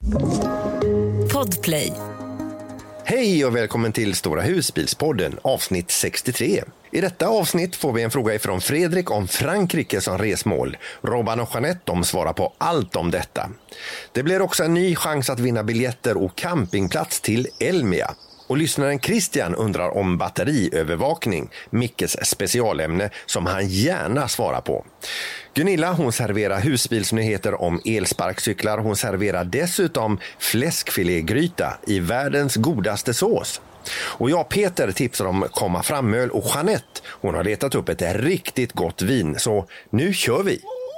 Podplay. Hej och välkommen till Stora husbilspodden, avsnitt 63. I detta avsnitt får vi en fråga ifrån Fredrik om Frankrike som resmål. Robban och Jeanette svarar på allt om detta. Det blir också en ny chans att vinna biljetter och campingplats till Elmia. Och lyssnaren Christian undrar om batteriövervakning, Mickes specialämne som han gärna svarar på. Gunilla, hon serverar husbilsnyheter om elsparkcyklar. Hon serverar dessutom fläskfilégryta i världens godaste sås. Och jag, Peter, tipsar om komma framöl och Jeanette, hon har letat upp ett riktigt gott vin. Så nu kör vi!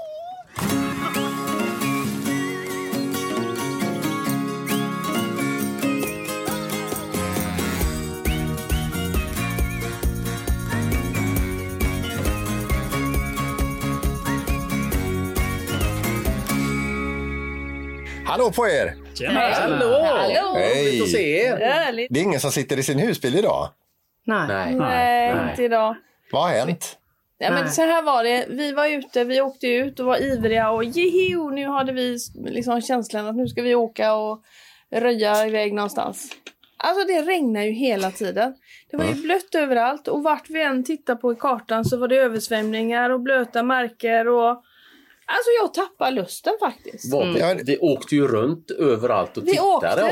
Hallå på er! Tjena. Hallå! Hej! Att se er. Det är ingen som sitter i sin husbil idag. Nej, inte idag. Vad har hänt? Ja, men så här var det. Vi var ute, vi åkte ut och var ivriga och jiho, nu hade vi liksom känslan att nu ska vi åka och röja iväg någonstans. Alltså det regnar ju hela tiden. Det var ju blött överallt och vart vi än tittar på i kartan så var det översvämningar och blöta marker och... Alltså jag tappar lusten faktiskt. Vi åkte ju runt överallt och tittade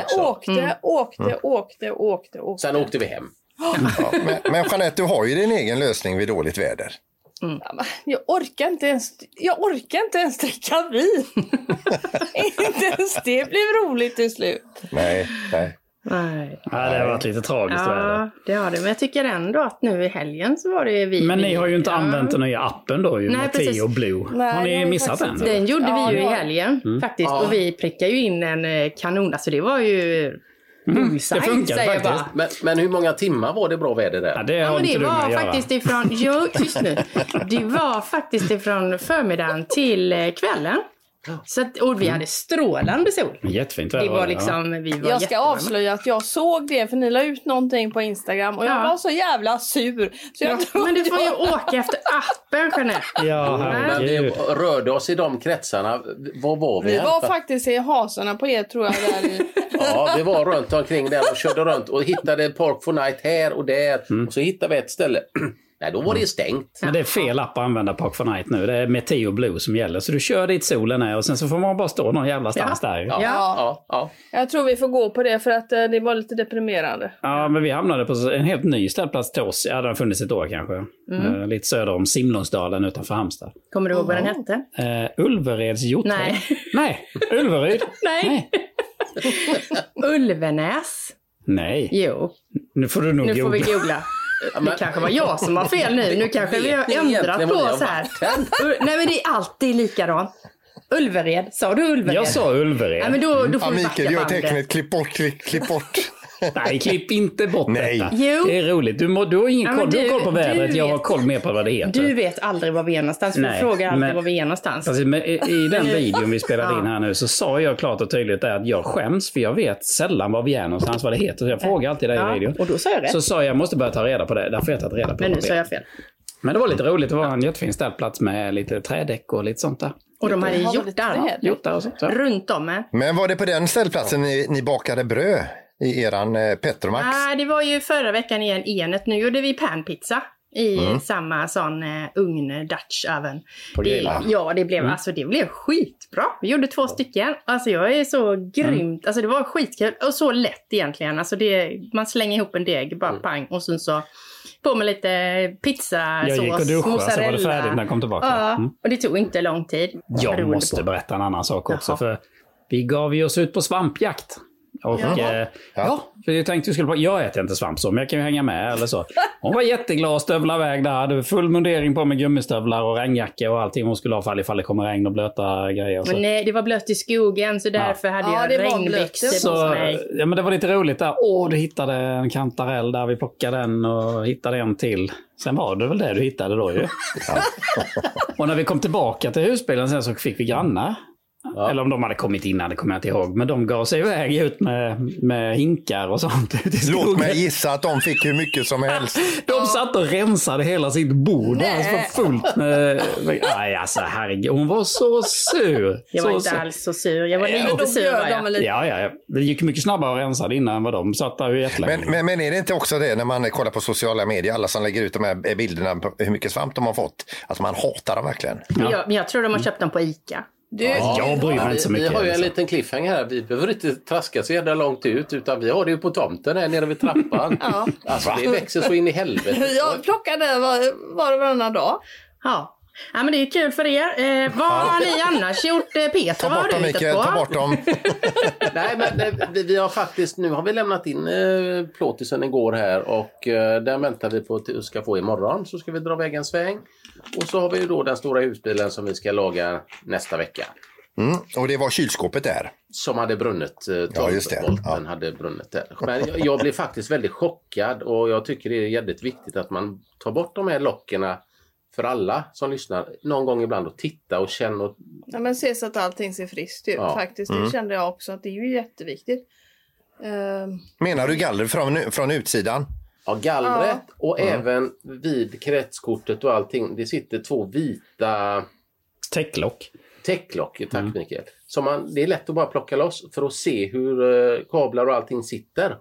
åkte. Sen åkte vi hem. Ja, men Jeanette, du har ju din egen lösning vid dåligt väder. Ja, jag orkar inte ens dricka vin. Inte ens det blev roligt till slut. Nej. Ja, det har varit lite tragiskt. Ja, det har det. Men jag tycker ändå att nu i helgen så var det vi. Men ni har ju inte använt den nya appen då ju. Nej, med precis. Teo Blue. Nej, har ni missat den? Den gjorde vi ju i det var- helgen faktiskt. Och vi prickade ju in en kanon. Alltså det var ju bullseye, det funkar säger jag faktiskt. bara. Men hur många timmar var det bra väder där? Ja, det Ja, har men inte det du med var att göra. faktiskt ifrån, tyst nu. Det var faktiskt ifrån förmiddagen till kvällen. Så att, och vi hade strålande sol. Jättefint väder. Det var liksom, vi var Jag ska jättevarma. avslöja att jag såg det för ni la ut någonting på Instagram och jag var så jävla sur. Så jag Ja, men du får ju åka efter appen, Jeanette. Ja, Men herregud. vi rörde oss i de kretsarna. Var var vi? Vi här? var faktiskt i hasorna på er tror jag där i. Ja, vi var runt omkring där och körde runt och hittade Park for Night här och där. Och så hittade vi ett ställe. Nej, då var det stängt. Men det är fel app att använda Park for Night nu. Det är med Teo Blue som gäller. Så du kör dit solen är och sen så får man bara stå någon jävla stans där. Ja. Jag tror vi får gå på det för att det var lite deprimerande. Ja, men vi hamnade på en helt ny ställplats till oss. Ja, den har funnits ett år kanske. Lite söder om Simlångsdalen utanför Halmstad. Kommer du ihåg vad den hette? Ulvereds hjorträd. Nej. Ulveryd. Nej. Ulvenäs. Nej. Jo, Nu får du nog nu får vi googla. googla. Det kanske var jag som har fel nu. Nu kanske vi har ändrat på oss här. Nej, men det är alltid likadant. Ulvered. Sa du Ulvered? Jag sa Ulvered. Nej, men då får vi backa Mikael, gör bandet. tecknet, klipp bort. Nej, klipp inte bort Nej. detta. Jo. Det är roligt. Du har ingen Ja, men koll. Du har du- koll på vädret. du Jag har vet. koll mer på vad det heter. Du vet aldrig var vi är någonstans. Nej, Du frågar alltid men- var vi är någonstans. Precis, men i den videon vi spelade in här nu så sa jag klart och tydligt där att jag skäms för jag vet sällan var vi är någonstans, vad det heter. Så jag frågar alltid det i videon. Och då sa jag rätt. Så sa jag måste börja ta reda på det. Därför har jag tagit reda på Men nu vad det sa är. jag fel. Men det var lite roligt. Det var en jättefin ställplats med lite trädäck och lite sånt där. Och de hade Har vi hjortar. träd? Hjortar och sånt. Så. Runt om med. Men var det på den ställplatsen ni bakade bröd i eran Petromax? Nej, det var ju förra veckan igen Enet. Nu gjorde vi panpizza i samma sån ugn Dutch oven. Det blev alltså det blev skitbra. Vi gjorde 2 stycken. Alltså jag är så grymt. Alltså det var skitkul och så lätt egentligen. Alltså man slänger ihop en deg bara pang och sen så på med lite pizzasås, Jag gick och duschade så var det mozzarella. färdigt när jag kom tillbaka. Ja, och det tog inte lång tid. Jag Beroende måste på. berätta en annan sak också. Jaha. För vi gav ju oss ut på svampjakt. Och för jag tänkte jag äter inte svamp så, men jag kan ju hänga med eller så. Hon var jätteglad och stövla iväg där. Hade full mundering på med gummistövlar och regnjacka och allting hon skulle ha ifall det kommer regn och blöta grejer. Och så. Men nej, det var blött i skogen så därför hade Ja, jag det var regnbyxor blött. på Så, mig. ja, men det var lite roligt där. Du hittade en kantarell där. Vi plockade den och hittade en till. Sen var det väl det du hittade då ju. Och när vi kom tillbaka till husbilen sen så fick vi grannar. Ja. Eller om de hade kommit innan, det kommer jag inte ihåg. Men de gav sig iväg ut med hinkar och sånt. Låt mig gissa att de fick hur mycket som helst. De satt och rensade hela sitt bord. Alltså för fullt med... Nej, alltså herregud. Hon var så sur. Jag var inte alls så sur. Jag var lite sur. Ja. Det gick mycket snabbare att rensa det innan vad de satt där jättelänge. Men är det inte också det när man kollar på sociala medier, alla som lägger ut de här bilderna på hur mycket svamp de har fått, att man hatar dem verkligen. Men jag tror de har köpt dem på ICA. Jag bryr mig inte så mycket. Vi har ju en liten cliffhanger här. Vi behöver inte traska så jävla långt ut, utan vi har det ju på tomten här nere vid trappan. Alltså det växer så in i helvete. Jag plockar det var och varannan dag. Ja, men det är kul för er. Vad har ni annars gjort, Peter? Ta bort dem, Mikael. Ta bort dem. Nej, men vi har faktiskt, nu har vi lämnat in plåtisen igår här och där väntar vi på att vi ska få imorgon, så ska vi dra iväg en sväng. Och så har vi ju då den stora husbilen som vi ska laga nästa vecka. Och det var kylskåpet där. Som hade brunnit, 12-volten hade brunnit där. Men jag blev faktiskt väldigt chockad och jag tycker det är jävligt viktigt att man tar bort de här lockerna för alla som lyssnar någon gång ibland och titta och känna. Ja, men se så att allting ser friskt ut faktiskt. Det kände jag också att det är ju jätteviktigt. Menar du galler från utsidan? Ja, gallret och även vid kretskortet och allting. Det sitter 2 vita täcklock, tack Mikael. Det är lätt att bara plocka loss för att se hur kablar och allting sitter.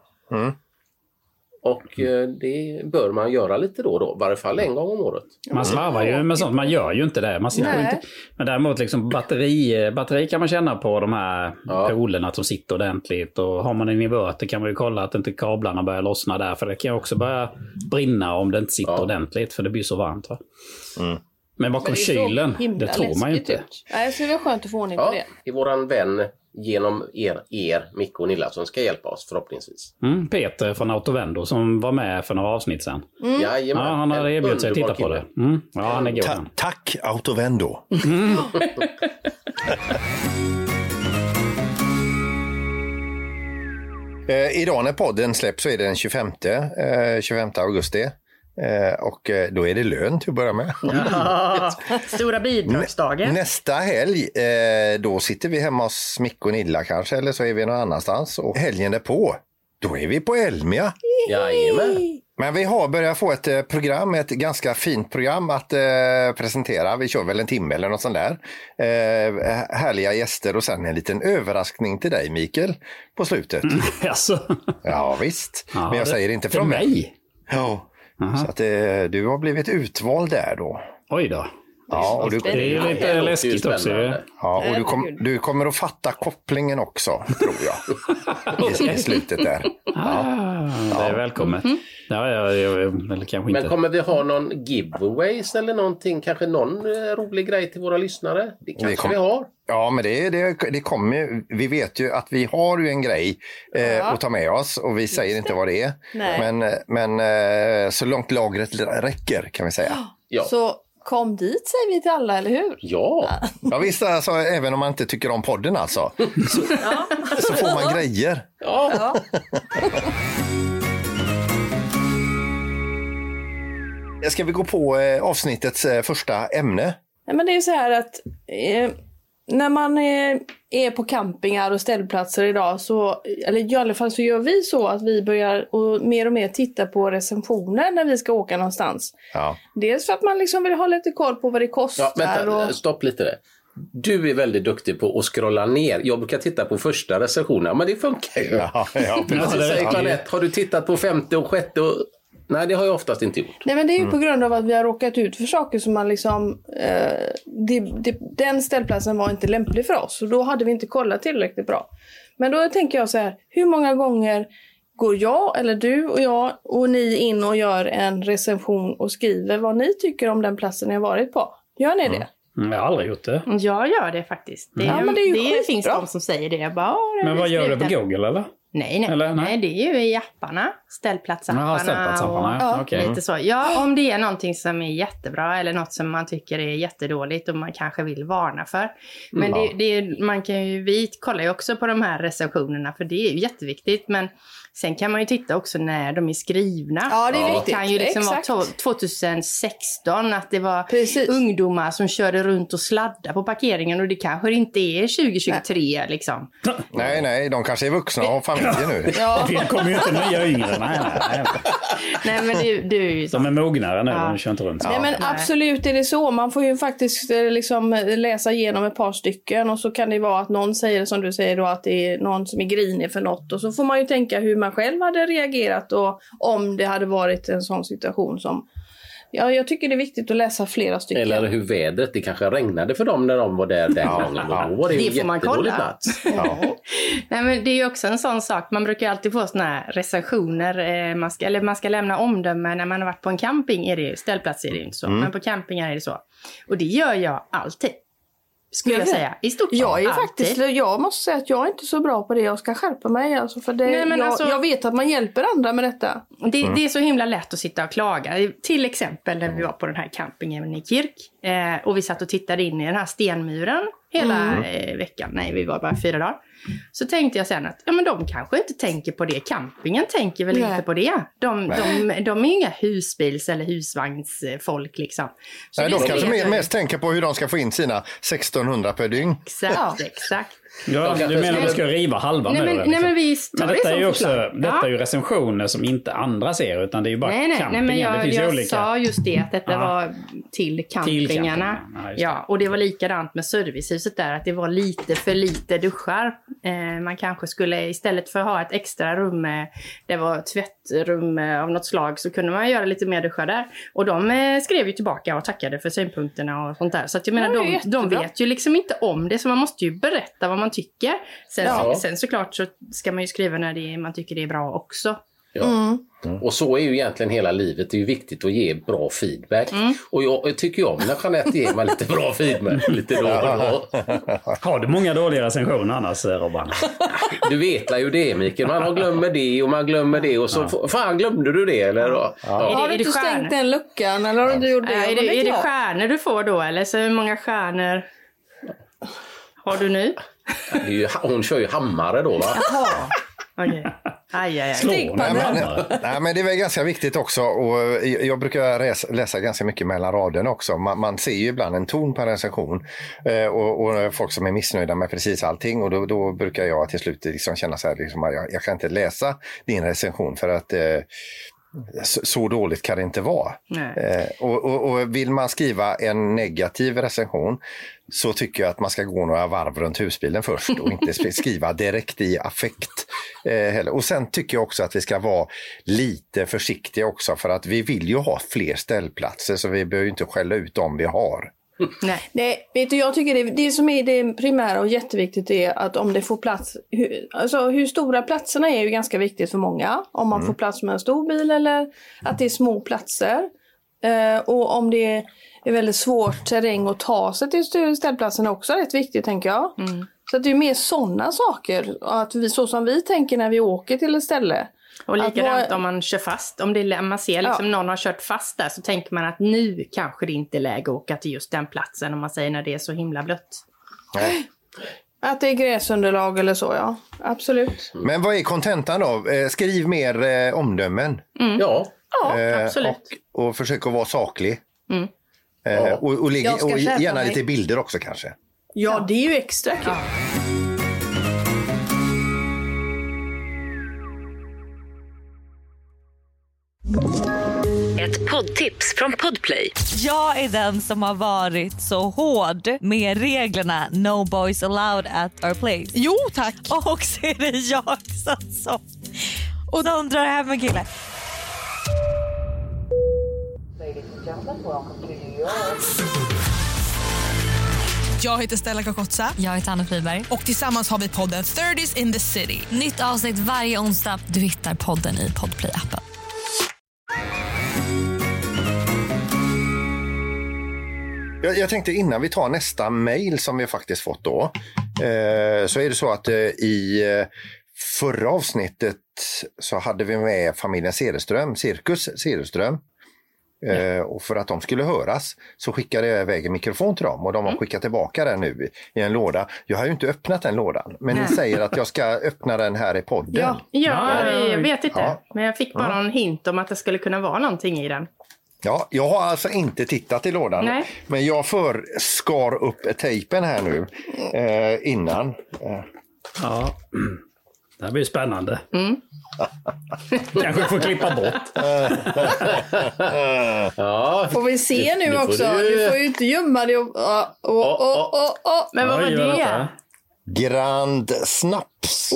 Och det bör man göra lite då, i varje fall en gång om året. Man slarvar ju med sånt, man gör ju inte det. Man sitter inte. Men däremot liksom batteri kan man känna på de här polerna att de sitter ordentligt. Och har man en inverter kan man ju kolla att inte kablarna börjar lossna där. För det kan ju också börja brinna om det inte sitter ordentligt, för det blir så varmt. Va? Men bakom kylen, det tror man ju inte. Nej, så det är skönt att få ordning på det. Det är våran vän genom er Micke och Nilla som ska hjälpa oss förhoppningsvis. Peter från Autovendo som var med för några avsnitt sedan. Ja, han hade erbjudit sig att titta på det. Ja, han är god. Tack Autovendo. Idag när podden släpps så är det den 25 augusti. Och då är det lön till att börja med. Stora bidragsdagen. Nästa helg, då sitter vi hemma hos Micke och Nilla kanske, eller så är vi någon annanstans. Och helgen är på, då är vi på Elmia. Jajamän. Men vi har börjat få ett program, ett ganska fint program att presentera. Vi kör väl en timme eller något sånt där. Härliga gäster och sen en liten överraskning till dig, Mikael, på slutet. Alltså. Ja, visst. Ja, men jag säger inte från mig. Ja. Så att du har blivit utvald där då. Oj då. Ja, och det är ju lite läskigt också. Ja, och du kommer att fatta kopplingen också, tror jag. I slutet där. Det är välkommet. Eller kanske inte. Men kommer vi ha någon giveaways eller någonting? Kanske någon rolig grej till våra lyssnare? Det kanske vi har. Ja, men det kommer ju. Vi vet ju att vi har ju en grej att ta med oss och vi säger inte vad det är. Men så långt lagret räcker kan vi säga. Ja. Så kom dit säger vi till alla, eller hur? Ja. Ja visst, alltså, även om man inte tycker om podden alltså. Så får man grejer. Ja. Ska vi gå på avsnittets första ämne? Nej, men det är ju så här att när man är på campingar och ställplatser idag eller i alla fall så gör vi så att vi börjar och mer titta på recensioner när vi ska åka någonstans. Ja. Dels för att man liksom vill ha lite koll på vad det kostar. Ja, vänta, stopp lite där. Du är väldigt duktig på att scrolla ner. Jag brukar titta på första recensionerna, men det funkar ju. Ja, säger Jeanette, har du tittat på 5:e och 6:e och... Nej, det har jag oftast inte gjort. Nej, men det är ju på grund av att vi har råkat ut för saker som man liksom... den ställplatsen var inte lämplig för oss. Och då hade vi inte kollat tillräckligt bra. Men då tänker jag så här, hur många gånger går jag eller du och jag och ni in och gör en recension och skriver vad ni tycker om den platsen ni har varit på? Gör ni det? Jag har aldrig gjort det. Jag gör det faktiskt. Det finns de som säger det. Men vad gör du på Google eller? Nej, det är ju i apparna. ställplatsapparna. Ställplatsapparna, ja. okej. Lite så. Ja, om det är någonting som är jättebra eller något som man tycker är jättedåligt och man kanske vill varna för. Men man kan ju, vi kollar ju också på de här recensionerna för det är ju jätteviktigt. Men sen kan man ju titta också när de är skrivna. Ja, det är viktigt. Det kan ju liksom Exakt. vara 2016 att det var Precis. ungdomar som körde runt och sladdade på parkeringen och det kanske inte är 2023 liksom. Nej, de kanske är vuxna och har familjer nu. Det kommer ju inte nya yngre. Nej. Nej, men det är ju så. De är mognare nu, de kör inte runt. Nej, men absolut är det så. Man får ju faktiskt liksom läsa igenom ett par stycken och så kan det vara att någon säger, som du säger då, att det är någon som är grinig för något och så får man ju tänka hur man själv hade reagerat och om det hade varit en sån situation som... Ja, jag tycker det är viktigt att läsa flera stycken. Eller hur vädret, det kanske regnade för dem när de var där den gången. Då var det ju får man kolla. plats. Nej, men det är ju också en sån sak. Man brukar alltid få såna här recensioner. Man ska lämna omdömen när man har varit på en camping. Ställplats är det ju inte så. Men på campingar är det så. Och det gör jag alltid. Skulle jag säga. I stort jag måste säga att jag är inte så bra på det. Jag ska skärpa mig. Alltså, för det, jag vet att man hjälper andra med detta. Det är så himla lätt att sitta och klaga. Till exempel när vi var på den här campingen i Kirk. Och vi satt och tittade in i den här stenmuren hela veckan. Nej, vi var bara 4 dagar. Så tänkte jag sen att men de kanske inte tänker på det. Campingen tänker väl inte på det. De är inga husbils- eller husvagnsfolk liksom. Så nej, de kanske mest tänker på hur de ska få in sina 1600 per dygn. Exakt. Ja, du menar att vi ska riva halva muren? Nej, men vi men detta är ju också detta är ju recensioner som inte andra ser, utan det är ju bara campingen. Nej, men jag olika. sa just det, att detta var till campingarna. Ja, och det var likadant med servicehuset där, att det var lite för lite duschar. Man kanske skulle, istället för att ha ett extra rum, det var tvättrum av något slag, så kunde man göra lite mer duschar där. Och de skrev ju tillbaka och tackade för synpunkterna och sånt där. Så att jag menar, de vet ju liksom inte om det, så man måste ju berätta vad man tycker. Sen såklart så ska man ju skriva när man tycker det är bra också. Ja. Och så är ju egentligen hela livet. Det är ju viktigt att ge bra feedback. Och jag tycker om när Jeanette ger mig lite bra feedback. Lite då. Har du många dåliga recensioner annars, Robban? Du vet ju det, Mikael. Man glömmer det och man glömmer det. Och så, fan, glömde du det? Eller? Har du inte stängt den luckan? Eller har du gjort det? Är det stjärnor du får då? Eller så hur många stjärnor har du nu? Hon kör ju hammare då, va? Jaha. Okej. Nej, men det är väl ganska viktigt också, och jag brukar läsa ganska mycket mellan raderna också. Man ser ju ibland en ton på en recension och folk som är missnöjda med precis allting, och då brukar jag till slut liksom känna så här, liksom, jag kan inte läsa din recension för att så dåligt kan det inte vara. Och vill man skriva en negativ recension så tycker jag att man ska gå några varv runt husbilen först och inte skriva direkt i affekt. Och sen tycker jag också att vi ska vara lite försiktiga också, för att vi vill ju ha fler ställplatser, så vi behöver ju inte skälla ut dem vi har. Nej, vet du, jag tycker det som är det primära och jätteviktigt är att om det får plats, hur stora platserna är ju ganska viktigt för många. Om man får plats med en stor bil eller att det är små platser. Och om det är väldigt svårt terräng att ta sig till ställplatsen också, rätt viktigt tänker jag. Så att det är mer sådana saker, att så som vi tänker när vi åker till ett ställe. Och likadant om man kör fast, man ser liksom någon har kört fast där, så tänker man att nu kanske det inte är läge att åka till just den platsen, om man säger när det är så himla blött. Nej. Att det är gräsunderlag eller så, ja. Absolut. Men vad är kontentan då? Skriv mer omdömen. Ja, absolut. Och försök att vara saklig. Och gärna lite bilder också kanske. Ja, det är ju extra kul. Ett poddtips från Podplay. Jag är den som har varit så hård med reglerna No Boys Allowed at Our Place. Jo, tack. Och så är det jag som och de drar hem en kille. Jag heter Stella Kakotsa. Jag heter Anna Friberg. Och tillsammans har vi podden 30s in the City. Nytt avsnitt varje onsdag. Du hittar podden i Podplay-appen. Jag tänkte innan vi tar nästa mejl som vi faktiskt fått då, så är det så att i förra avsnittet så hade vi med familjen Cederström, Cirkus Cederström. Och för att de skulle höras så skickade jag iväg en mikrofon till dem och de har skickat tillbaka den nu i en låda. Jag har ju inte öppnat den lådan, men ni säger att jag ska öppna den här i podden. Jag vet inte. Men jag fick bara en hint om att det skulle kunna vara någonting i den. Ja, jag har alltså inte tittat i lådan. Nej. Men jag skar upp tejpen här nu innan. Ja, det här blir spännande. Kanske får klippa bort. Får vi se nu också? Du får ju inte gömma dig. Men vad var det? Grand Snaps.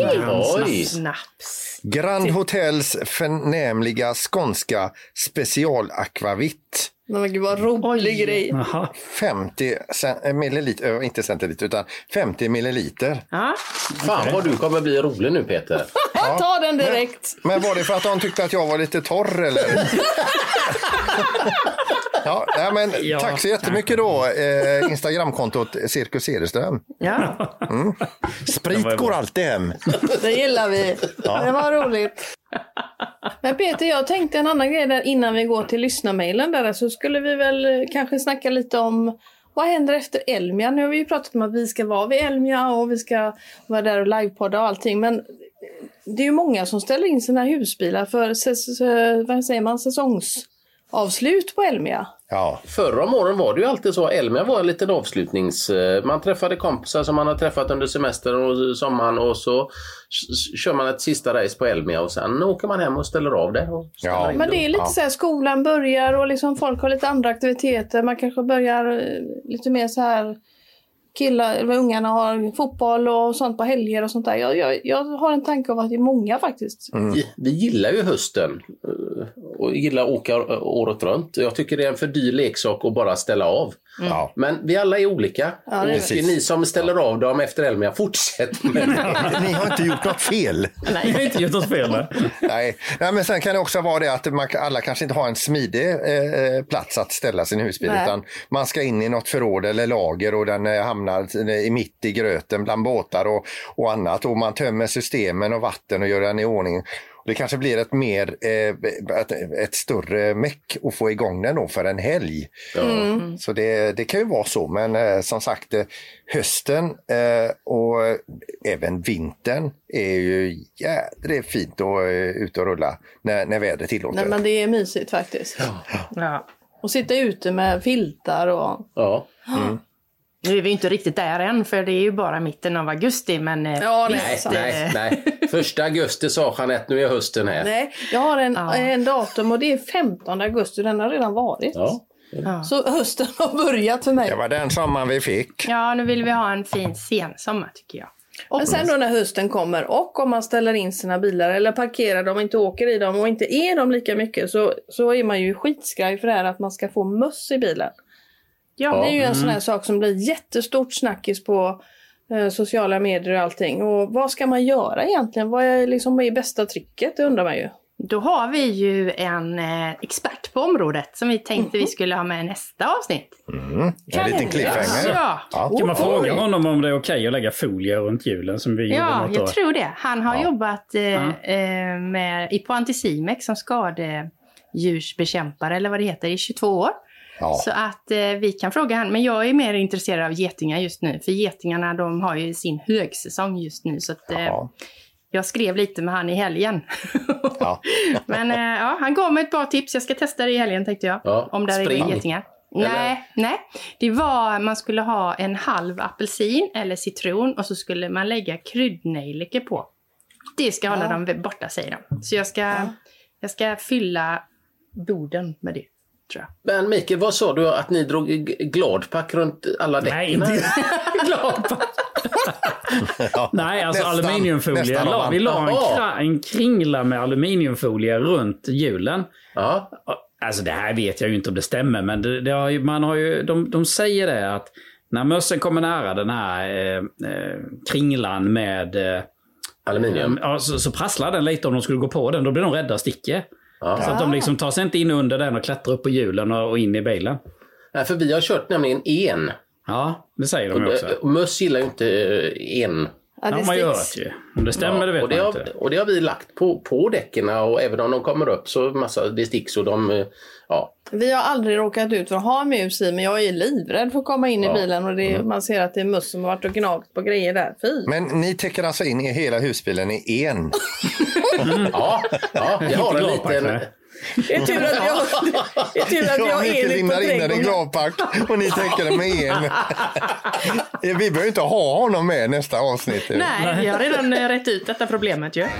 Snaps. Grand Hotels förnämliga skånska specialakvavitt. Men gud vad rolig grej. 50 milliliter, inte centiliter utan 50 milliliter. Fan vad du kommer bli rolig nu Peter. Ta den direkt. Men var det för att de tyckte att jag var lite torr eller? Tack så jättemycket då. Instagramkontot Cirkus Cederström. Ja. Sprit går alltid hem. Det gillar vi. Det var roligt. Men Peter, jag tänkte en annan grej där innan vi går till lyssnarmailen där, så skulle vi väl kanske snacka lite om vad händer efter Elmia. Nu har vi ju pratat om att vi ska vara vid Elmia och vi ska vara där och livepodda och allting, men det är ju många som ställer in sina husbilar för säsongsavslut på Elmia. Ja. Förra om åren var det ju alltid så. Elmia var en liten avslutnings... Man träffade kompisar som man har träffat under semestern och sommaren och så kör man ett sista race på Elmia och sen åker man hem och ställer av det. Men det är lite så här, skolan börjar och liksom folk har lite andra aktiviteter. Man kanske börjar lite mer så här... ungarna har fotboll och sånt på helger och sånt där. Jag har en tanke av att det är många faktiskt. Vi gillar ju hösten och gillar att åka året runt. Jag tycker det är en för dyr leksak att bara ställa av. Men vi alla är olika. Ja, och ni som ställer av dem efter Elmia, fortsätt med det. Ni har inte gjort något fel. Nej, jag har inte gjort något fel. Nej, men sen kan det också vara det att alla kanske inte har en smidig plats att ställa sin husbil. Utan man ska in i något förråd eller lager och den hamnar mitt i gröten bland båtar och annat. Och man tömmer systemen och vatten och gör den i ordning. Det kanske blir ett större meck att få igång den då för en helg. Så det kan ju vara så. Men som sagt, hösten och även vintern är ju jädrigt fint att ut och rulla när vädret tillåter. Nej, men det är mysigt faktiskt. Ja. Och sitta ute med filtar och... Ja. Nu är vi inte riktigt där än, för det är ju bara mitten av augusti, men... Nej. 1 augusti sa Jeanette, nu är hösten här. Nej, jag har en datum och det är 15 augusti, den har redan varit. Ja. Så hösten har börjat för mig. Det var den sommaren vi fick. Ja, nu vill vi ha en fin sensommar tycker jag. Men sen då när hösten kommer och om man ställer in sina bilar eller parkerar dem och inte åker i dem och inte är dem lika mycket så är man ju skitskraj för det här att man ska få möss i bilen. Ja, det är ju en sån här sak som blir jättestort snackis på sociala medier och allting. Och vad ska man göra egentligen? Vad är bästa tricket? Det undrar man ju. Då har vi ju en expert på området som vi tänkte vi skulle ha med i nästa avsnitt. En liten cliffhanger. Ja. Kan man fråga honom om det är okej att lägga folie runt hjulen som vi gjorde något år? Jag tror det. Han har jobbat på Anticimex som skadedjursbekämpare eller vad det heter i 22 år. Ja. Så att vi kan fråga han. Men jag är mer intresserad av getingar just nu. För getingarna de har ju sin högsäsong just nu. Så att jag skrev lite med han i helgen. Ja. Men han gav mig ett bra tips. Jag ska testa det i helgen tänkte jag. Ja. Om det är getingar. Nej. Det var man skulle ha en halv apelsin eller citron. Och så skulle man lägga kryddnejlike på. Det ska hålla dem borta säger de. Så jag ska fylla borden med det. Men Mikael, vad sa du att ni drog gladpack runt alla däcken? Nej, inte gladpack. Nej, alltså aluminiumfolie. Vi la en kringla med aluminiumfolie runt hjulen. Ja. Alltså det här vet jag ju inte om det stämmer, men de säger det att när mössen kommer nära den här kringlan med aluminium, så prasslar den lite om de skulle gå på den. Då blir de rädda och sticker. Ja. Så att de liksom tar sig inte in under den och klättrar upp på hjulen och in i bilen. Nej, för vi har kört nämligen en. Ja, det säger de också. Möss gillar ju inte en Ja, det har man ju hört ju. Om det stämmer det vet man inte. Och det har vi lagt på däcken, och även om de kommer upp så det sticks och de... Ja. Vi har aldrig råkat ut för att ha mus i, men jag är livrädd för att komma in i bilen och man ser att det är möss som har varit och gnagt på grejer där. Fy. Men ni täcker alltså in i hela husbilen i en? Ja, jag har en liten... Det är tur att jag är enligt på in en gladpack och ni täcker det med en. Vi behöver inte ha honom med nästa avsnitt. Nej, jag har redan rätt ut detta problemet ju.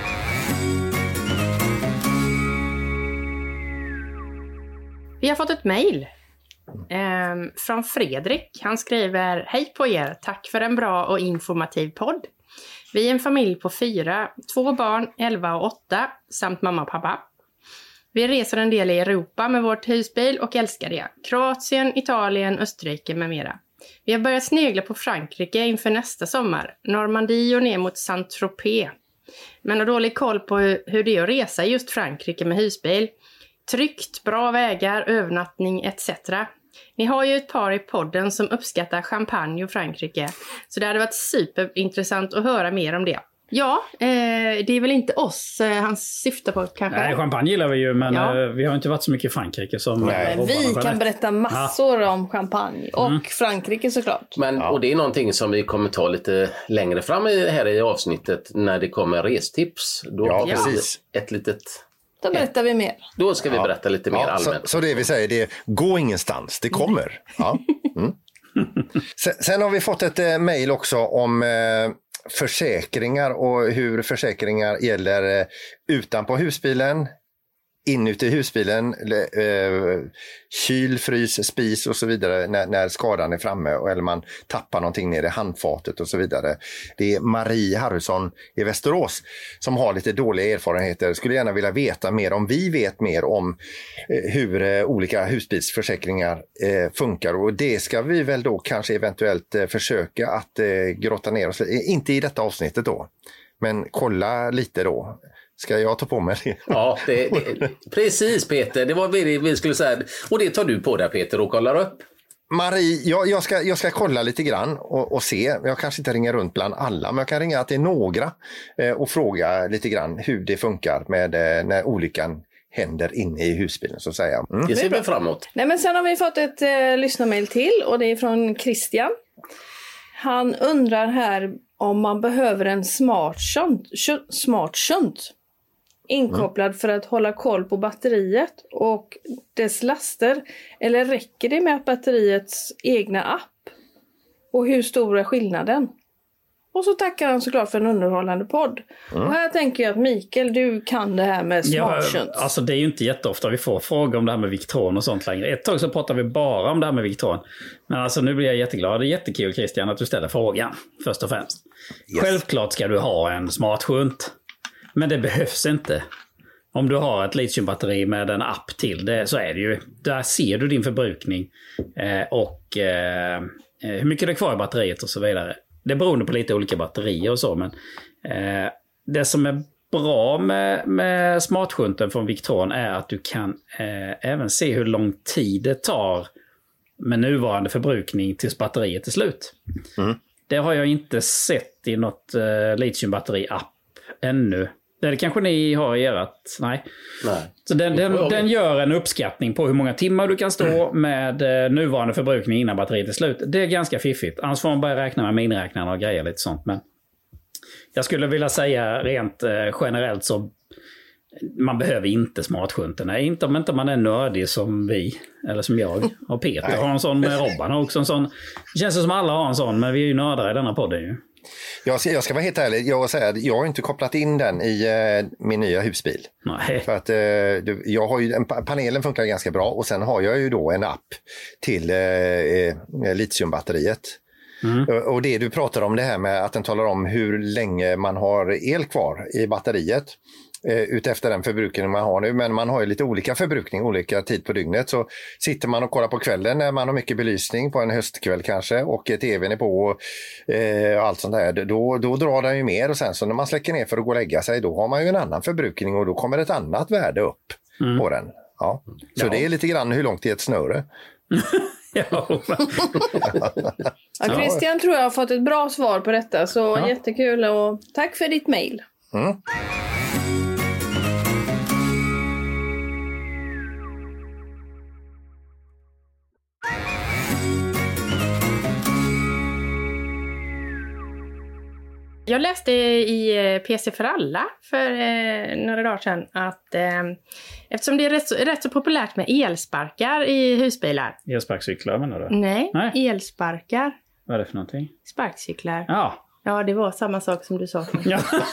Vi har fått ett mejl från Fredrik. Han skriver: hej på er, tack för en bra och informativ podd. Vi är en familj på 4, 2 barn, 11 och 8 samt mamma och pappa. Vi reser en del i Europa med vårt husbil och älskar det. Kroatien, Italien, Österrike med mera. Vi har börjat snegla på Frankrike inför nästa sommar. Normandie och ner mot Saint-Tropez. Men har dålig koll på hur det är att resa i just Frankrike med husbil. Tryggt, bra vägar, övernattning etc. Ni har ju ett par i podden som uppskattar champagne och Frankrike. Så det hade varit superintressant att höra mer om det. Ja, det är väl inte oss han syftar på kanske. Nej, champagne gillar vi ju, men vi har inte varit så mycket i Frankrike som... Vi kan berätta massor om champagne och Frankrike såklart. Och det är någonting som vi kommer ta lite längre fram här i avsnittet när det kommer restips. Då precis. Ett litet... Då berättar vi mer. Då ska vi berätta lite mer allmänt. Så det vi säger, det är gå ingenstans, det kommer. Ja. Mm. Sen har vi fått ett mejl också om försäkringar och hur försäkringar gäller utanpå husbilen, inuti husbilen, kyl, frys, spis och så vidare när skadan är framme eller man tappar någonting ner i handfatet och så vidare. Det är Marie Harrison i Västerås som har lite dåliga erfarenheter. Skulle gärna vilja veta mer om vi vet mer om hur olika husbilsförsäkringar funkar, och det ska vi väl då kanske eventuellt försöka att grotta ner oss. Inte i detta avsnittet då, men kolla lite då. Ska jag ta på mig det? Ja, precis Peter. Det var vi skulle säga. Och det tar du på dig Peter och kollar upp. Marie, jag ska kolla lite grann och se. Jag kanske inte ringer runt bland alla, men jag kan ringa till några och fråga lite grann hur det funkar med när olyckan händer inne i husbilen så att säga. Mm. Det ser vi framåt. Nej, men sen har vi fått ett lyssnarmail till och det är från Christian. Han undrar här om man behöver en smart shunt inkopplad för att hålla koll på batteriet och dess laster, eller räcker det med batteriets egna app? Och hur stor är skillnaden? Och så tackar han såklart för en underhållande podd. Och här tänker jag att Mikael, du kan det här med smart shunt. Alltså det är ju inte jätteofta vi får frågor om det här med Victron och sånt längre. Ett tag så pratar vi bara om det här med Victron. Men alltså nu blir jag jätteglad. Det är jättekul Christian att du ställer frågan först och främst. Yes. Självklart ska du ha en smart shunt. Men det behövs inte. Om du har ett litiumbatteri med en app till det, så är det ju. Där ser du din förbrukning och hur mycket det är kvar i batteriet och så vidare. Det beror på lite olika batterier och så, men det som är bra med smartshunten från Victron är att du kan även se hur lång tid det tar med nuvarande förbrukning tills batteriet är slut. Det har jag inte sett i något litiumbatteri-app ännu. Det kanske ni har i ert... Nej. Så den gör en uppskattning på hur många timmar du kan stå med nuvarande förbrukning innan batteriet är slut. Det är ganska fiffigt. Annars får man börja räkna med miniräknarna och grejer lite sånt. Men jag skulle vilja säga rent generellt så man behöver inte smartshunten. Inte om inte man är nördig som vi, eller som jag och Peter har en sån, med Robban har också en sån. Det känns som alla har en sån, men vi är ju nördare i denna podden ju. Jag ska vara helt ärlig, jag har inte kopplat in den i min nya husbil. Nej. För att jag har ju, panelen funkar ganska bra och sen har jag ju då en app till litiumbatteriet. Och det du pratar om, det här med att den talar om hur länge man har el kvar i batteriet utefter den förbrukning man har nu, men man har ju lite olika förbrukning, olika tid på dygnet. Så sitter man och kollar på kvällen när man har mycket belysning på en höstkväll kanske och tvn är på och allt sånt där, då drar den ju mer, och sen så när man släcker ner för att gå och lägga sig, då har man ju en annan förbrukning och då kommer ett annat värde upp på den. Ja. Så det är lite grann hur långt är ett snöre. Ja, Christian tror jag har fått ett bra svar på detta, så jättekul och tack för ditt mejl. Jag läste i PC för alla för några dagar sedan att eftersom det är rätt så populärt med elsparkar i husbilar. Elsparkcyklar menar du? Nej, elsparkar. Vad är det för någonting? Sparkcyklar. Ja, det var samma sak som du sa. Ja.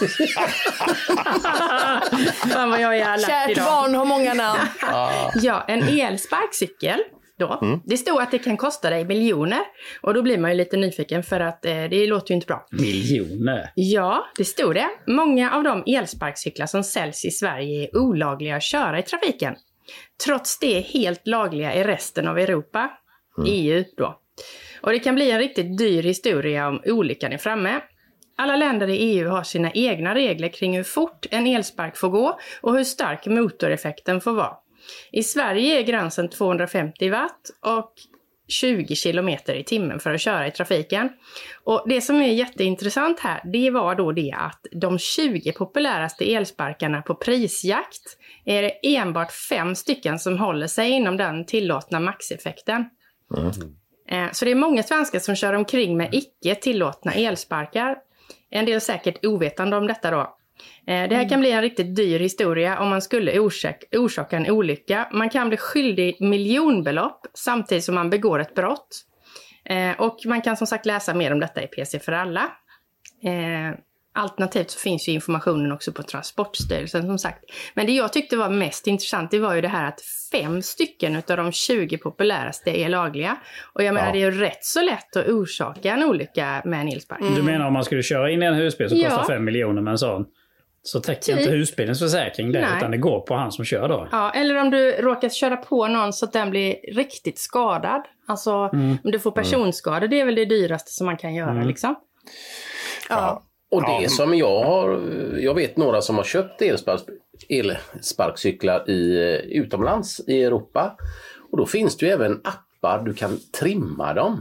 Fan vad jag är alert Kärt idag. barn har många namn. Ja, en elsparkcykel då. Det står att det kan kosta dig miljoner. Och då blir man ju lite nyfiken för att det låter ju inte bra. Miljoner? Ja, det stod det. Många av de elsparkcyklar som säljs i Sverige är olagliga att köra i trafiken. Trots det är helt lagliga i resten av Europa. EU då. Och det kan bli en riktigt dyr historia om olyckan är framme. Alla länder i EU har sina egna regler kring hur fort en elspark får gå och hur stark motoreffekten får vara. I Sverige är gränsen 250 watt och 20 kilometer i timmen för att köra i trafiken. Och det som är jätteintressant här, det var då det att de 20 populäraste elsparkarna på prisjakt är det enbart 5 stycken som håller sig inom den tillåtna maxeffekten. Så det är många svenskar som kör omkring med icke tillåtna elsparkar. En del säkert ovetande om detta då. Det här kan bli en riktigt dyr historia om man skulle orsaka en olycka. Man kan bli skyldig miljonbelopp samtidigt som man begår ett brott. Och man kan som sagt läsa mer om detta i PC för alla. Alternativt så finns ju informationen också på Transportstyrelsen som sagt. Men det jag tyckte var mest intressant, det var ju det här att 5 stycken utav de 20 populäraste är lagliga. Och jag menar det är ju rätt så lätt att orsaka en olycka med en elspark. Du menar om man skulle köra in i en husbil som kostar 5 miljoner med en sån, så täcker inte husbilens försäkring det, utan det går på han som kör då. Ja, eller om du råkar köra på någon så att den blir riktigt skadad. Alltså om du får personskador, det är väl det dyraste som man kan göra liksom. Ja. Och det som jag vet några som har köpt elsparkcyklar utomlands i Europa. Och då finns det ju även appar, du kan trimma dem.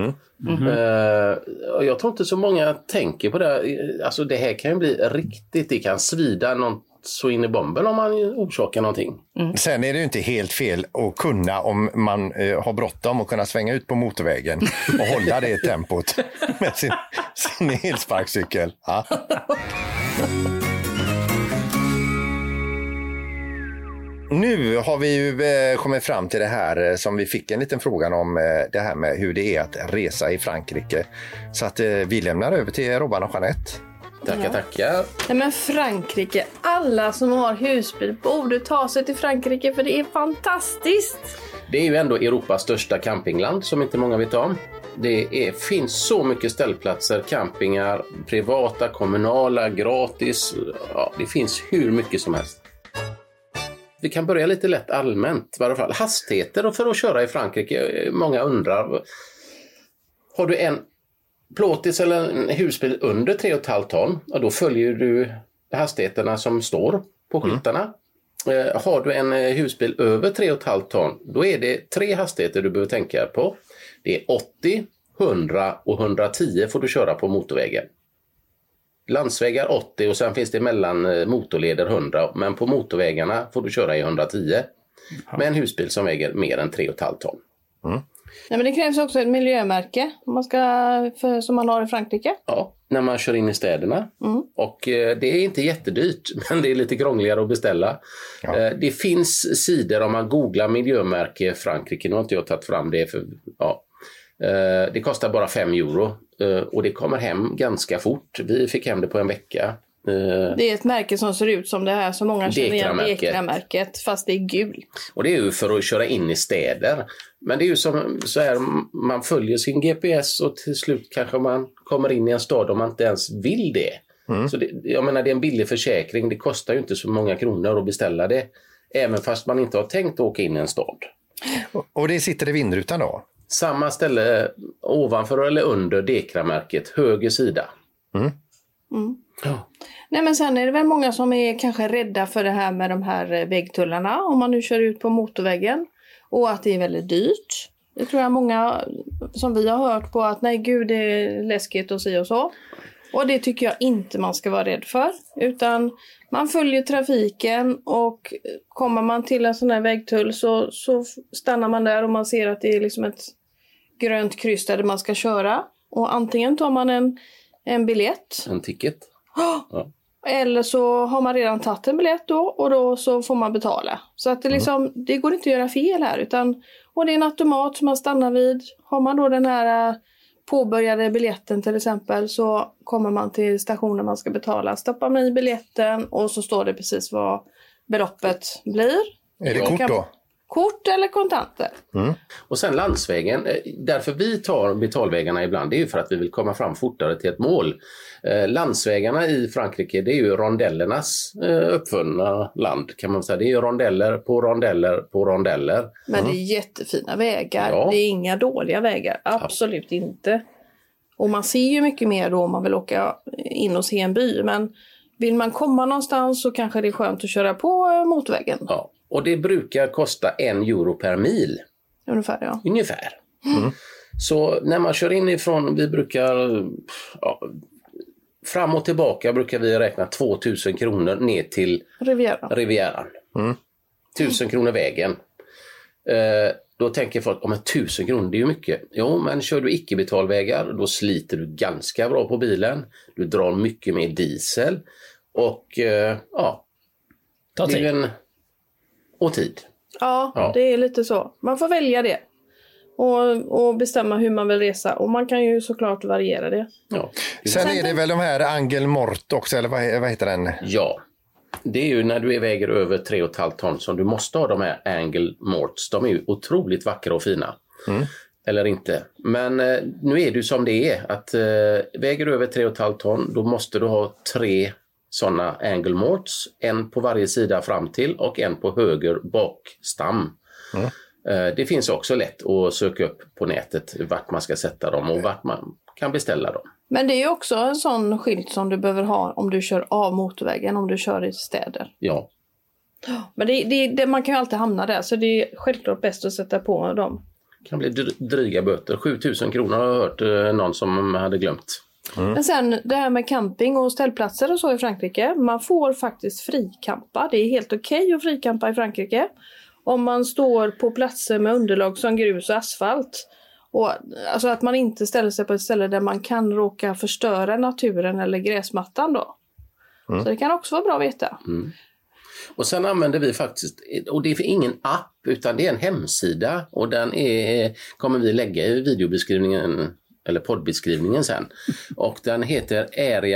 Jag tror inte så många tänker på det. Alltså det här kan ju bli riktigt, det kan svida något så in i bomben om man orsakar någonting. Sen är det ju inte helt fel att kunna, om man har bråttom, och kunna svänga ut på motorvägen och hålla det tempot med sin elsparkcykel. Ja. Nu har vi ju kommit fram till det här som vi fick en liten fråga om, det här med hur det är att resa i Frankrike. Så att vi lämnar över till Robban och Jeanette. Tackar. Nej, men Frankrike, alla som har husbil borde ta sig till Frankrike för det är fantastiskt. Det är ju ändå Europas största campingland som inte många vet om. Det finns så mycket ställplatser, campingar, privata, kommunala, gratis. Ja, det finns hur mycket som helst. Vi kan börja lite lätt allmänt. I alla fall hastigheter för att köra i Frankrike. Många undrar. Har du en plåtis eller en husbil under 3,5 ton, och då följer du hastigheterna som står på skyltarna. Har du en husbil över 3,5 ton, då är det 3 hastigheter du behöver tänka på. Det är 80, 100 och 110 får du köra på motorvägen. Landsvägar 80 och sen finns det mellan motorleder 100, men på motorvägarna får du köra i 110 med en husbil som väger mer än 3,5 ton. Nej, men det krävs också ett miljömärke som man har i Frankrike. Ja, när man kör in i städerna. Och det är inte jättedyrt, men det är lite krångligare att beställa. Det finns sidor om man googlar miljömärke Frankrike. Nu har inte jag tagit fram det. Det kostar bara 5 euro och det kommer hem ganska fort. Vi fick hem det på en vecka. Det är ett märke som ser ut som det här som många känner igen, Dekra-märket, fast det är gult. Och det är ju för att köra in i städer. Men det är ju som så här, man följer sin GPS och till slut kanske man kommer in i en stad om man inte ens vill det. Så jag menar, det är en billig försäkring. Det kostar ju inte så många kronor att beställa det, även fast man inte har tänkt åka in i en stad. Och det sitter i vindrutan då? Samma ställe ovanför eller under Dekra-märket, höger sida. Ja. Nej, men sen är det väl många som är kanske rädda för det här med de här vägtullarna om man nu kör ut på motorvägen, och att det är väldigt dyrt. Det tror jag många som vi har hört på att nej gud det är läskigt och så. Och det tycker jag inte man ska vara rädd för. Utan man följer trafiken och kommer man till en sån här vägtull så stannar man där och man ser att det är liksom ett grönt kryss där man ska köra. Och antingen tar man en biljett. En ticket. Ja. Eller så har man redan tagit en biljett då och då så får man betala. Så att det, liksom, det går inte att göra fel här. Och det är en automat som man stannar vid. Har man då den här påbörjade biljetten till exempel så kommer man till stationen man ska betala. Stoppar man i biljetten och så står det precis vad beloppet blir. Är det kort då? Kort eller kontanter. Och sen landsvägen, därför vi tar betalvägarna ibland, det är ju för att vi vill komma fram fortare till ett mål. Landsvägarna i Frankrike, det är ju rondellernas uppfunna land kan man säga. Det är ju rondeller på rondeller på rondeller. Men det är jättefina vägar, Ja. Det är inga dåliga vägar, absolut inte. Och man ser ju mycket mer då om man vill åka in och se en by, men vill man komma någonstans så kanske det är skönt att köra på motorvägen. Ja. Och det brukar kosta 1 euro per mil. Ungefär, ja. Ungefär. Så när man kör inifrån, vi brukar fram och tillbaka brukar vi räkna 2000 kronor ner till Rivieran. 1000 kronor vägen. Då tänker folk, men 1000 kronor det är ju mycket. Jo, men kör du icke-betalvägar då sliter du ganska bra på bilen. Du drar mycket mer diesel. Och Ta tid. det är och tid. Ja, det är lite så. Man får välja det. Och bestämma hur man vill resa. Och man kan ju såklart variera det. Ja. Sen är det väl de här Angel Mort också, eller vad heter den? Ja, det är ju när du väger över 3,5 ton som du måste ha de här Angel Morts. De är ju otroligt vackra och fina. Eller inte. Men nu är det ju som det är. Att väger du över 3,5 ton då måste du ha 3 sådana Angel Morts. En på varje sida fram till och en på höger bakstam. Det finns också lätt att söka upp på nätet vart man ska sätta dem och vart man kan beställa dem. Men det är också en sån skylt som du behöver ha om du kör av motorvägen, om du kör i städer. Ja. Men man kan ju alltid hamna där, så det är självklart bäst att sätta på dem. Det kan bli dryga böter. 7000 kronor har jag hört någon som hade glömt. Men sen det här med camping och ställplatser och så i Frankrike. Man får faktiskt frikampa. Det är helt okej att frikampa i Frankrike. Om man står på platser med underlag som grus och asfalt. Och, alltså att man inte ställer sig på ett ställe där man kan råka förstöra naturen eller gräsmattan då. Så det kan också vara bra att veta. Och sen använder vi faktiskt, och det är för ingen app utan det är en hemsida. Och den kommer vi lägga i videobeskrivningen eller poddbeskrivningen sen. Och den heter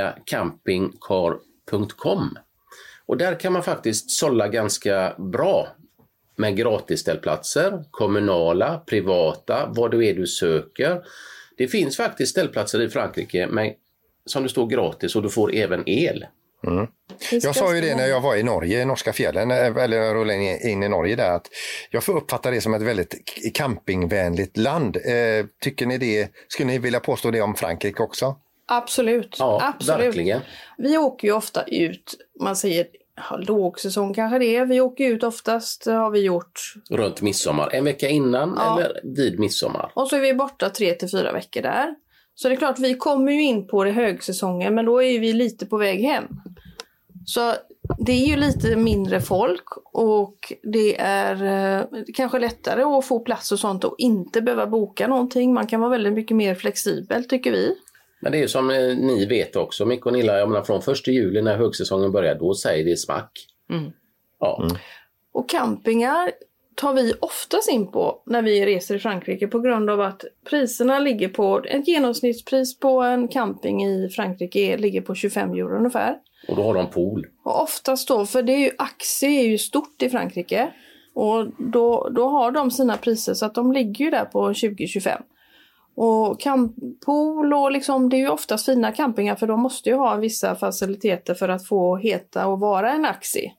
areacampingcar.com. Och där kan man faktiskt sålla ganska bra med gratisställplatser, kommunala, privata, vad det är du söker. Det finns faktiskt ställplatser i Frankrike som det står gratis och du får även el. Jag sa ju det när jag var i Norge, i norska fjällen, eller rullade in i Norge där, att jag får uppfatta det som ett väldigt campingvänligt land. Tycker ni det? Skulle ni vilja påstå det om Frankrike också? Absolut. Ja, absolut. Verkligen. Vi åker ju ofta ut, man säger lågsäsong kanske det är. Vi åker ut oftast, har vi gjort. Runt midsommar, en vecka innan eller vid midsommar. Och så är vi borta 3-4 veckor där. Så det är klart, vi kommer ju in på det högsäsongen, men då är vi lite på väg hem. Så det är ju lite mindre folk och det är kanske lättare att få plats och sånt och inte behöva boka någonting. Man kan vara väldigt mycket mer flexibel tycker vi. Men det är ju som ni vet också, Micke och Nilla, jag menar från 1 juli när högsäsongen börjar, då säger det smack. Ja. Och campingar tar vi oftast in på när vi reser i Frankrike på grund av att priserna ligger på, ett genomsnittspris på en camping i Frankrike ligger på 25 euro ungefär. Och då har de pool. Och oftast då, för det är ju, aktier är ju stort i Frankrike och då har de sina priser så att de ligger ju där på 20-25. Och pool och liksom, det är ju oftast fina campingar för de måste ju ha vissa faciliteter för att få heta och vara en aktie.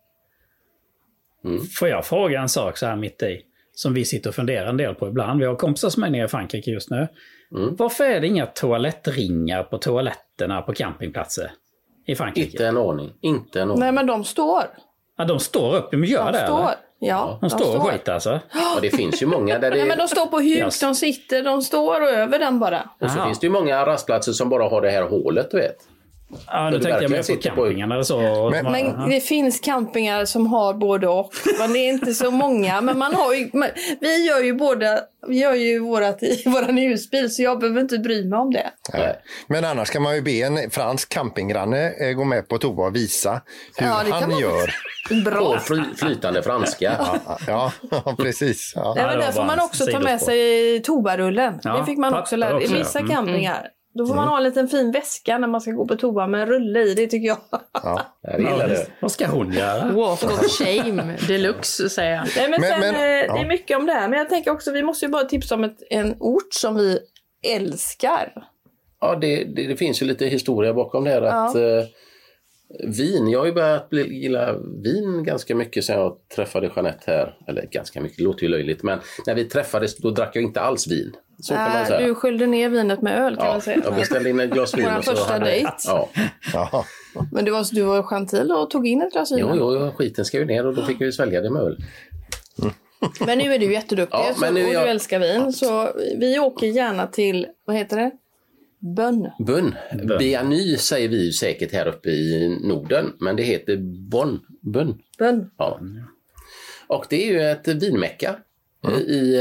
Får jag fråga en sak så här mitt i, som vi sitter och funderar en del på ibland. Vi har kompisar som är nere i Frankrike just nu. Varför är det inga toalettringar på toaletterna på campingplatser i Frankrike? Inte en aning. Nej, men de står. Ja, de står upp, de gör det står. eller? Ja, De står och skit alltså. Och det finns ju många där det... Nej, men de står på huk, Yes. de står över den bara. Och så Aha. finns det ju många rastplatser som bara har det här hålet, du vet. Ja, nu du tänkte jag verkligen mer på sitter på- campingen eller så. Men det finns campingar som har både och. Men det är inte så många. Men man har ju, vi gör ju båda, vi gör ju vårat i våran husbil, så jag behöver inte bry mig om det. Nej. Men annars kan man ju be en fransk campinggranne gå med på toa och visa hur Ja, det kan han man. gör. Bra. Och flytande franska. Ja, precis. Ja. Nej, men det där var får man bara också ta sidospår. med sig tobarullen. Ja, det fick man också lära papper i också, vissa ja. campingar. Då får man ha en liten fin väska när man ska gå på toa med en rulle i, det tycker jag. Jag gillar det. Vad ska hon göra? Walk of shame deluxe, säger jag. Nej, men sen, det ja. är mycket om det här. Men jag tänker också, vi måste ju bara tipsa om en ort som vi älskar. Ja, det finns ju lite historia bakom det här. Att, vin, jag har ju börjat gilla vin ganska mycket sen jag träffade Jeanette här. Eller ganska mycket, det låter ju löjligt. Men när vi träffades då drack jag inte alls vin. Så kan man säga. Du skyllde ner vinet med öl, kan man säga. Jag beställde in ett glas vin. Vår och så första hade- dejt. Ja. Ja. Men du var gentil och tog in ett glas vin. Jo, skiten ska ju ner och då fick jag ju svälja det med öl. Men nu är du jätteduktig Ja, men nu och jag- du älskar vin. Så vi åker gärna till, vad heter det? Bönn. Biany säger vi ju säkert här uppe i Norden, men det heter Bönn. Ja. Och det är ju ett vinmäcka i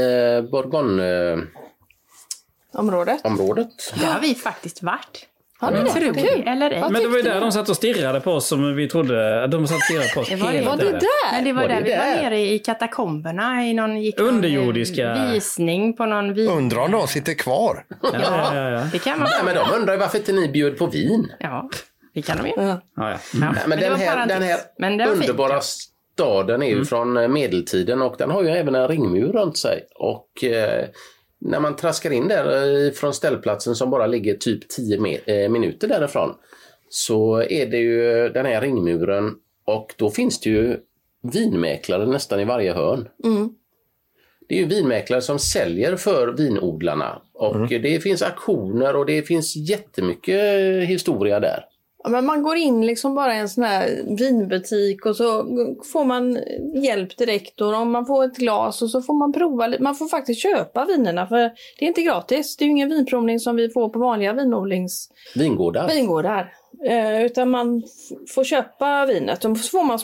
Bourgogne-området. Området. Det har vi faktiskt varit. Har ni det? Tror vi, Kul. eller ej. Vad Men det var ju tyckte där ni? de satt och stirrade på oss som vi trodde. De satt och stirrade på oss Det var det. hela Var det tiden. där? Men det var Var det där vi där? var nere i katakomberna i någon Underjordiska. visning på någon vin. Undrar om de sitter kvar. Ja. Det kan man. Nej, men de undrar ju varför inte ni bjöd på vin. Ja, det kan de ju. Ja. Ja. Nej, men det var den här parentes. Men det var fint, underbara ja. staden är ju från medeltiden och den har ju även en ringmur runt sig. Och när man traskar in där från ställplatsen som bara ligger typ 10 minuter därifrån så är det ju den här ringmuren och då finns det ju vinmäklare nästan i varje hörn. Det är ju vinmäklare som säljer för vinodlarna och det finns auktioner och det finns jättemycket historia där. Ja, men man går in liksom bara i en sån här vinbutik och så får man hjälp direkt och om man får ett glas och så får man prova. Man får faktiskt köpa vinerna för det är inte gratis. Det är ju ingen vinprovning som vi får på vanliga vingårdar. Utan man får köpa vinet och så får man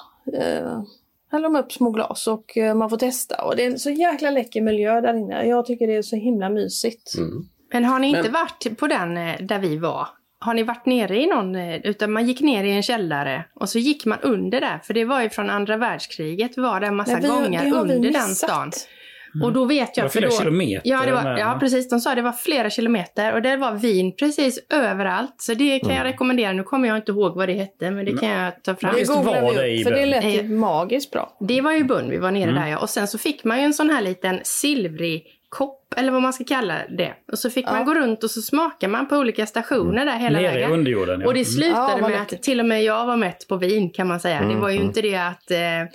häller de upp små glas och man får testa. Och det är en så jäkla läcker miljö där inne. Jag tycker det är så himla mysigt. Men har ni inte varit på den där vi var? Har ni varit nere i någon, utan man gick ner i en källare och så gick man under där, för det var ju från andra världskriget, var det en massa gångar under den stan. Och då vet jag, Det var flera kilometer. Ja, ja, precis, de sa det var flera kilometer och det var vin precis överallt, så det kan jag rekommendera. Nu kommer jag inte ihåg vad det hette, men det kan jag ta fram. Det Visst googlar var vi det i upp, för det Bönn? lät ju magiskt bra. Det var ju Bönn, vi var nere där, ja. Och sen så fick man ju en sån här liten silvrig kopp, eller vad man ska kalla det. Och så fick man gå runt och så smakar man på olika stationer där hela Nere i vägen. underjorden, ja. Och det slutade Ja, vad med att till och med jag var mätt på vin, kan man säga. Det var ju inte det att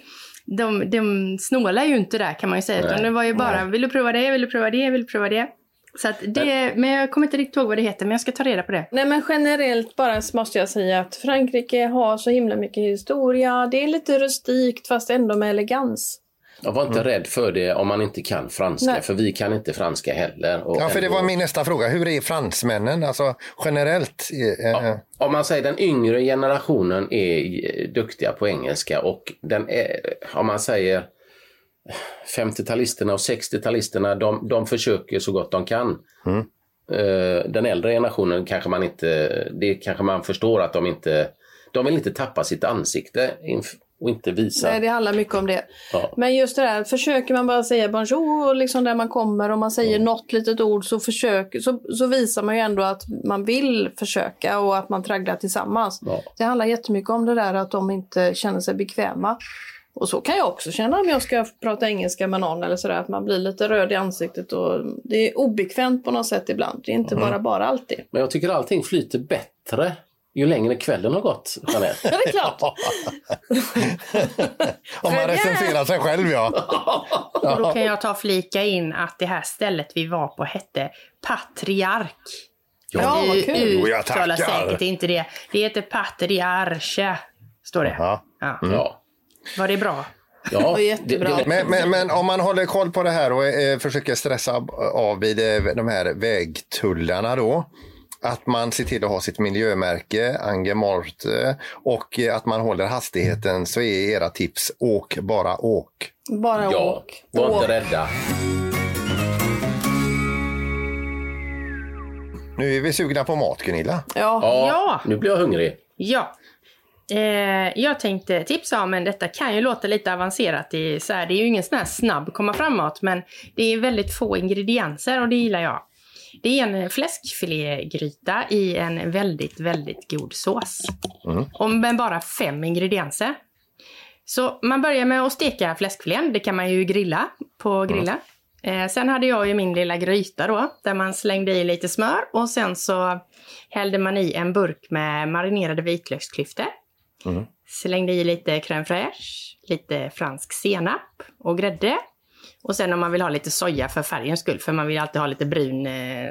de snålar ju inte där, kan man ju säga. Utan det var ju bara, vill du prova det, vill du prova det, vill du prova det. Så att det, men jag kommer inte riktigt ihåg vad det heter, men jag ska ta reda på det. Nej, men generellt bara måste jag säga att Frankrike har så himla mycket historia. Det är lite rustikt fast ändå med elegans. Jag var inte rädd för det om man inte kan franska, Nej. för vi kan inte franska heller. Och Ja, för det ändå- var min nästa fråga. Hur är fransmännen, alltså generellt? Om man säger den yngre generationen är duktiga på engelska och den är, om man säger 50-talisterna och 60-talisterna, de försöker så gott de kan. Den äldre generationen kanske man inte, det kanske man förstår att de vill inte tappa sitt ansikte och inte visa. Nej, det handlar mycket om det. Ja. Men just det där, försöker man bara säga bonjour liksom där man kommer och man säger något litet ord så visar man ju ändå att man vill försöka och att man tragglar tillsammans. Ja. Det handlar jättemycket om det där att de inte känner sig bekväma. Och så kan jag också känna om jag ska prata engelska med någon eller sådär, att man blir lite röd i ansiktet och det är obekvämt på något sätt ibland. Det är inte bara alltid. Men jag tycker allting flyter bättre ju längre kvällen har gått, Jeanette. Ja, det är klart. Om man recenserar sig själv, ja. Och då kan jag flika in att det här stället vi var på hette Patriark. Ja, vad kul. Jo, jag Uttalar tackar. säkert inte det. Det heter Patriarche, står det. Ja. Ja. Ja. Var det bra? Ja, jättebra. Men om man håller koll på det här och försöker stressa av vid de här vägtullarna då, att man ser till att ha sitt miljömärke, Angemort, och att man håller hastigheten, så är era tips åk, bara åk. Bara åk. Var inte rädda. Nu är vi sugna på mat, Gunilla. Ja. Nu blir jag hungrig. Ja. Jag tänkte tipsa om, men detta kan ju låta lite avancerat. Det är ju ingen sån här snabb komma framåt, men det är väldigt få ingredienser och det gillar jag. Det är en fläskfilégryta i en väldigt, väldigt god sås. Men bara 5 ingredienser. Så man börjar med att steka fläskfilén. Det kan man ju grilla på grilla. Sen hade jag ju min lilla gryta då, där man slängde i lite smör. Och sen så hällde man i en burk med marinerade vitlöksklyftor. Slängde i lite crème fraîche, lite fransk senap och grädde. Och sen om man vill ha lite soja för färgens skull, för man vill alltid ha lite brun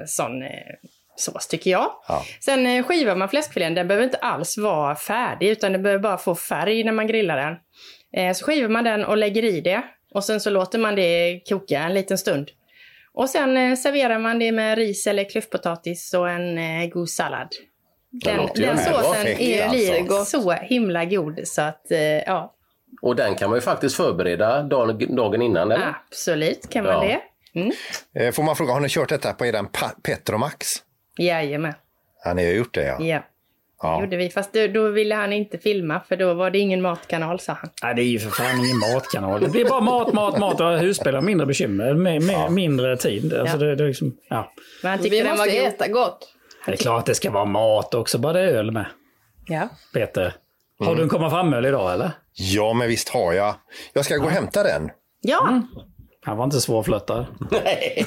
sås tycker jag. Ja. Sen skivar man fläskfilén, den behöver inte alls vara färdig utan den behöver bara få färg när man grillar den. Så skivar man den och lägger i det och sen så låter man det koka en liten stund. Och sen serverar man det med ris eller klyftpotatis och en god sallad. Den såsen är så himla god så att ja. Och den kan man ju faktiskt förbereda dagen innan, eller? Absolut, kan man det. Får man fråga, har ni kört detta på eran Petromax? Jajamän. Ja, ni har gjort det, ja. Det gjorde vi, fast då ville han inte filma, för då var det ingen matkanal, sa han. Nej, det är ju för fan ingen matkanal. Det blir bara mat och husspel har mindre bekymmer, mindre tid. Alltså det är liksom, Men vi måste äta gott. Det är klart det ska vara mat också, bara det är öl med. Ja. Peter, har du en komma fram-öl idag, eller? Ja, men visst har jag. Jag ska gå och hämta den. Ja. Han var inte svårflöttad. Nej.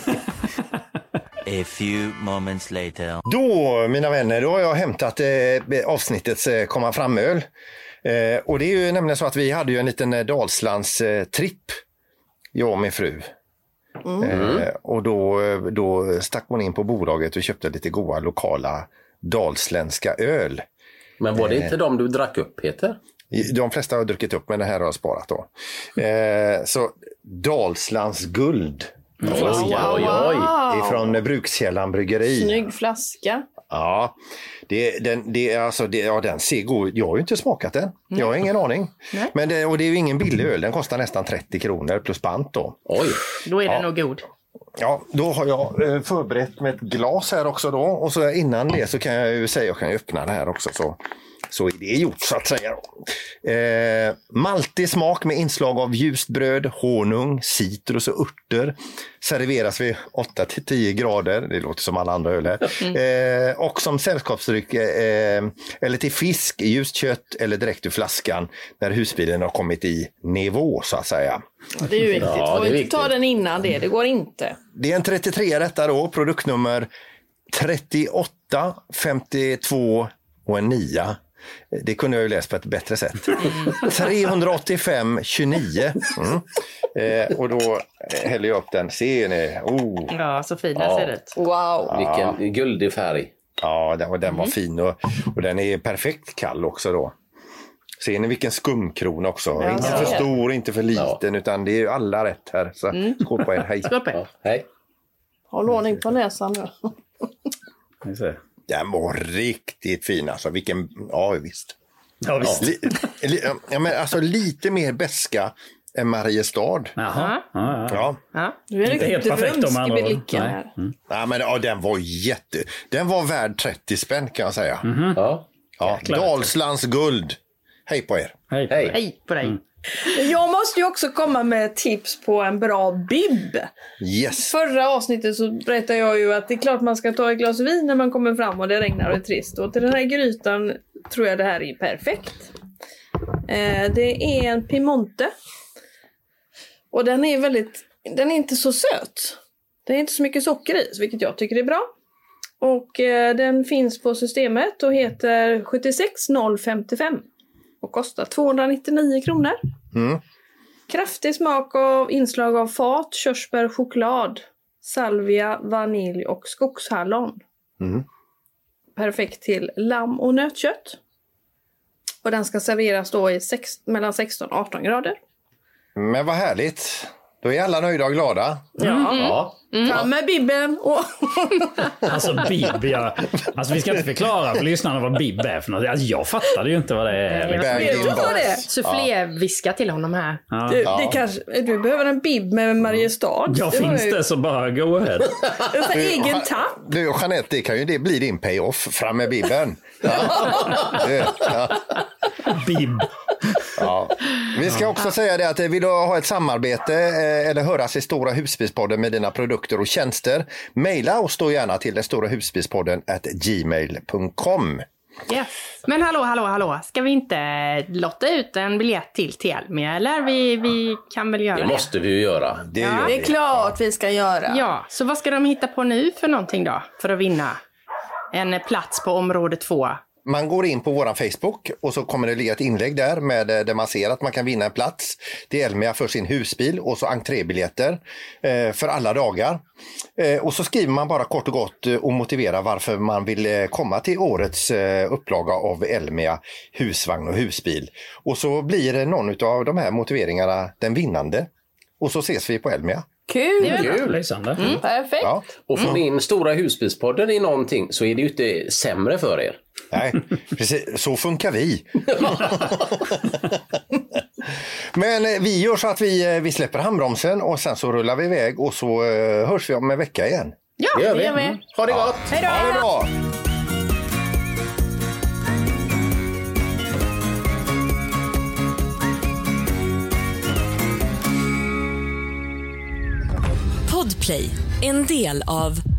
A few moments later. Då, mina vänner, då har jag hämtat avsnittets komma fram-öl. Och det är ju nämligen så att vi hade ju en liten Dalslands-tripp, jag och min fru. Och då stack man in på bolaget och köpte lite goda lokala dalsländska öl. Men var det inte de du drack upp, Peter? De flesta har druckit upp, men det här har jag sparat då. Så Dalslands guld. Oj. Ifrån Brukskällan bryggeri. Snygg flaska. Ja, den ser god. Jag har ju inte smakat den. Jag har ingen aning. Men det är ju ingen billig öl. Den kostar nästan 30 kronor plus pant då. Oj. Då är den nog god. Ja, då har jag förberett med ett glas här också då. Och så innan det så kan jag ju säga, jag kan ju öppna det här också så är det gjort så att säga. Maltig smak med inslag av ljust bröd, honung, citrus och örter. Serveras vid 8-10 grader. Det låter som alla andra öl här. Och som sällskapsdryck eller till fisk, ljust kött eller direkt ur flaskan när husbilen har kommit i nivå så att säga. Det är ju viktigt. Ja, får inte ta den innan det går inte. Det är en 33 detta då, produktnummer 38, 52 och en 9. Det kunde jag ju läst på ett bättre sätt. 385,29. Och då häller jag upp den. Ser ni? Ja, så fin den ser ut. Wow. Vilken guldig färg. Ja, den var fin och den är perfekt kall också då. Ser ni vilken skumkrona också? Ja, inte för stor, inte för liten, utan det är ju alla rätt här. Så skål på er, hej. Skål på er. Hej. Håll ordning på näsan nu. Den var riktigt fin alltså. Vilken, ja visst. Ja, visst. Men alltså lite mer beska än Mariestad. Jaha. Ja. Du är Inte helt perfekt om andra. i blicken här. Ja, men den var den var värd 30 spänn kan jag säga. Ja, Dalslands guld. Hej på er. Hej på dig. Jag måste ju också komma med tips på en bra bibb. Yes. Förra avsnittet så berättade jag ju att det är klart man ska ta ett glas vin när man kommer fram och det regnar och är trist. Och till den här grytan tror jag det här är perfekt. Det är en Piemonte. Och den är inte så söt. Det är inte så mycket socker i, vilket jag tycker är bra. Och den finns på systemet och heter 76055. Och kostar 299 kronor. Kraftig smak av inslag av fat, körsbär, choklad, salvia, vanilj och skogshallon. Perfekt till lamm och nötkött. Och den ska serveras då i mellan 16 och 18 grader. Men vad härligt. Då är alla nöjda och glada. Ja. Fram med bibben. Alltså bib, alltså vi ska inte förklara för lyssnarna vad bib är för något. Alltså, jag fattade ju inte vad det är. Vet du vad det är? Soufflé viska till honom här. Du behöver en bib med Mariestad. Ja, finns det så bara go ahead. En egen tapp. Du Jeanette, det kan ju det bli din payoff. Fram med bibben. Bib. Ja. Vi ska också säga det att vill du ha ett samarbete eller höras i Stora Husbilspodden med dina produkter och tjänster, mejla oss då gärna till storahuspodden@gmail.com. Yes. Men hallå, ska vi inte lotta ut en biljett till Elmia, eller? Vi kan väl göra det? Det måste vi ju göra. Det är klart vi ska göra. Ja, så vad ska de hitta på nu för någonting då? För att vinna en plats på område 2. Man går in på våran Facebook och så kommer det ligga ett inlägg där med där man ser att man kan vinna en plats till Elmia för sin husbil och så entrébiljetter för alla dagar. Och så skriver man bara kort och gott och motiverar varför man vill komma till årets upplaga av Elmia husvagn och husbil. Och så blir någon av de här motiveringarna den vinnande. Och så ses vi på Elmia. Kul! Perfekt. Ja. Och för min Stora Husbilspodden i någonting så är det ju inte sämre för er. Nej, precis. Så funkar vi. Men vi gör så att vi släpper handbromsen och sen så rullar vi iväg och så hörs vi om en vecka igen. Ja, det gör vi. Ha det gott! Hej då! Ha det bra! Podplay, en del av